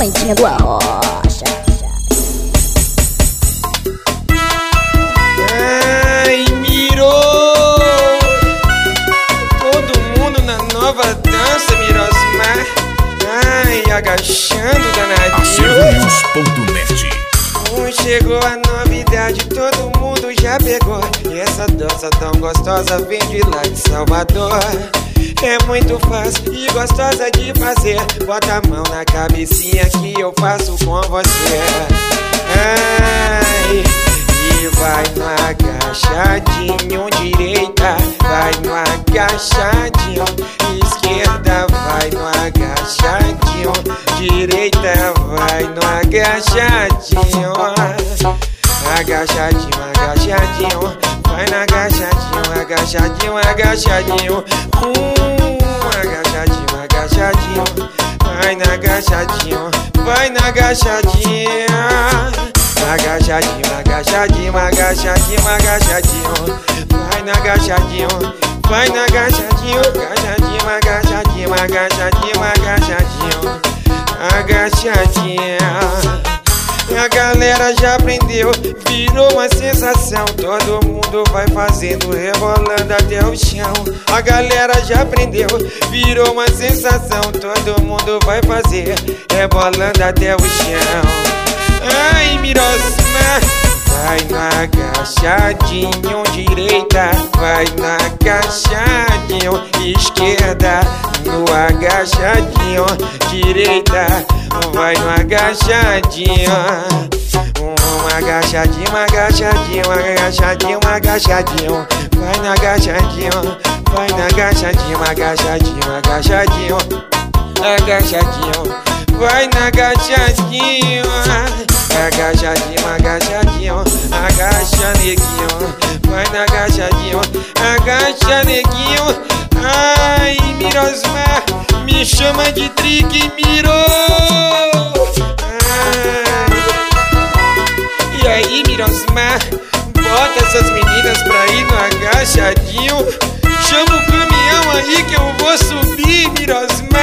Correntinha do Arrocha. Ai, mirou! Todo mundo na nova dança, Mirosmar. Ai, agachando danadinho. AcervoNews.net. Chegou a novidade, todo mundo já pegou. E essa dança tão gostosa vem de lá de Salvador. É muito fácil e gostosa de fazer. Bota a mão na cabecinha que eu faço com você. Ai, e vai no agachadinho, direita, vai no agachadinho, esquerda, vai no agachadinho, direita, vai no agachadinho, agachadinho, agachadinho, vai no agachadinho, agachadinho, agachadinho, agachadinho, agachadinho, vai no agachadinho, vai no agachadinho. Agachadinho, agachadinho, agachadinho, agachadinho, vai no agachadinho, vai no agachadinho, agachadinho, agachadinho, agachadinho, agachadinho, agachadinho. A galera já aprendeu, virou uma sensação. Todo mundo vai fazendo, rebolando até o chão. A galera já aprendeu, virou uma sensação. Todo mundo vai fazer, rebolando até o chão. Ai, Mirosmar, vai no agachadinho, direita, vai no agachadinho, esquerda, no agachadinho, direita, vai no agachadinho, agachadinho, agachadinho, agachadinho, agachadinho, vai no agachadinho, vai no agachadinho, agachadinho, agachadinho, agachadinho, vai no agachadinho, agachadinho, agachadinho, agacha neguinho, vai no agachadinho, agacha neguinho. Ai, Mirosmar, me chama de trick, mirou. E aí, Mirosmar, bota essas meninas pra ir no agachadinho. Chama o caminhão aí que eu vou subir, Mirosmar.